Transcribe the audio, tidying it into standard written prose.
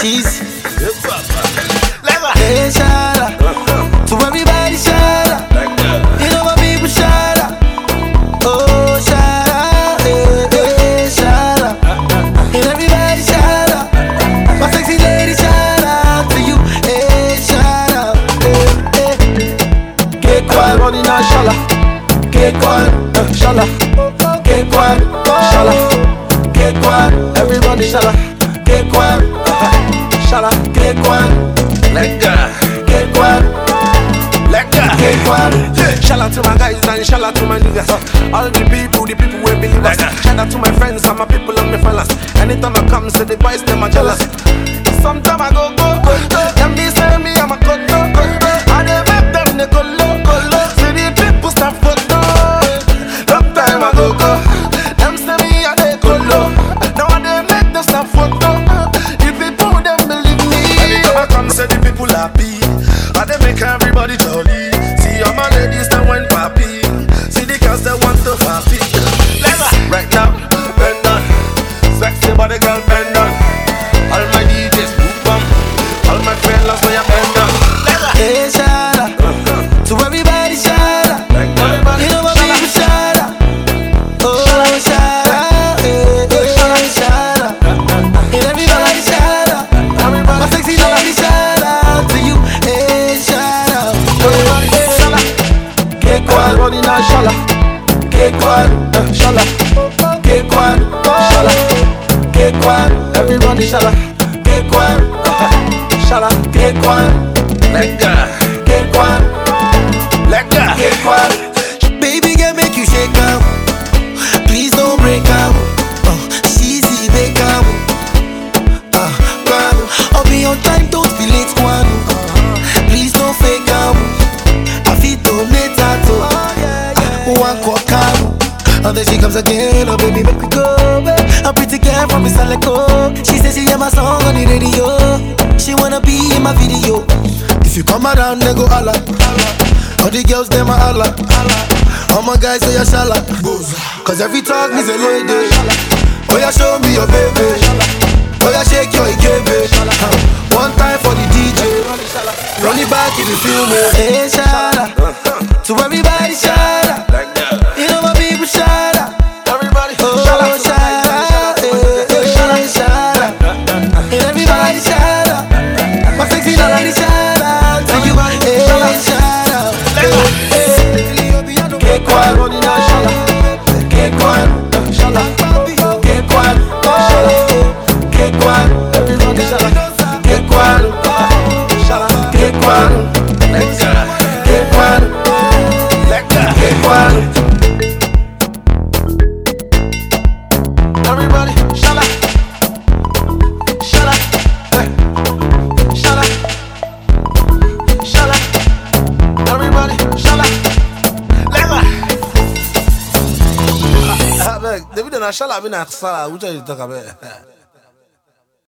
She's hey, shout out to everybody, shout out. You know my people, shout out. Oh, shout out, hey, hey, shout out. And everybody, shout out. My sexy lady, shout out to you. Hey, shout out, hey, hey. Get quiet, running on, shala. Get quiet, shala. Get quiet, shala. Get quiet, everybody, shala. Get quiet, shala. Get quiet. Let go. Get quiet. Let go. Get quiet. Shout out to my guys and shout out to my niggas. All the people will believe us. Shout out to my friends and my people and my fellas. Anytime I come, say the boys, them are jealous. Sometime I go. Them be say me, I'm a cutto. And they make them, they go low. See the people start photo. Sometime I go. Them say me, and they go low. Now they make them start photo. The people, them believe me. Anytime I come, say the people happy. And they make everybody jolly. See all my ladies that went happy. See the girls that want to happy. Right now, bend on. Sexy body girl, bend on. All my DJs move on. All my fellas know you bend on. Hey, shout out to everybody, shout out. You know my people, shout out. Oh, shout out, hey, hey, shout out. And everybody, shout out. My sexy lady, shout out to you. Hey, shout out. Get quiet, running on, shala. Get quiet, shala. Get quiet, shala. Get quiet, everybody, shala. Get quiet, shala. Get quiet. Let go. Get quiet. Let go. Get quiet. Baby girl, make you shake out. Please don't break out. She's the big out. I'll be on time, don't be late, Kwan. Please don't fake out. I feel donate out. One cock out. And then she comes again, oh baby, make me go. A pretty girl from Miss Aleko. She says she hear my song on the radio. She wanna be in my video. If you come around, they go holla. All the girls, them a holla. All my guys say a shala. Cause every talk means a lady. Oh yeah, show me your baby. Oh yeah, shake your ikebe. One time for the DJ. Run it back if you feel me. Hey, shala. To everybody, shala. You know my people, shala. Everybody, Oh, shala. Hey, hey, shala. And everybody, shala. My sexy lady, shala. To you, hey, shala. Get quiet, running on, shala. Get quiet, shala. Get quiet, shala. Get quiet, everybody, shala. Get quiet, shala. Get quiet, let go. get quiet, Let go. get quiet. Everybody, shut up. Shut up. Shut up. Shut up. Everybody, shut up. Let go. David and I shall have been at Sarah. Which are you talking about?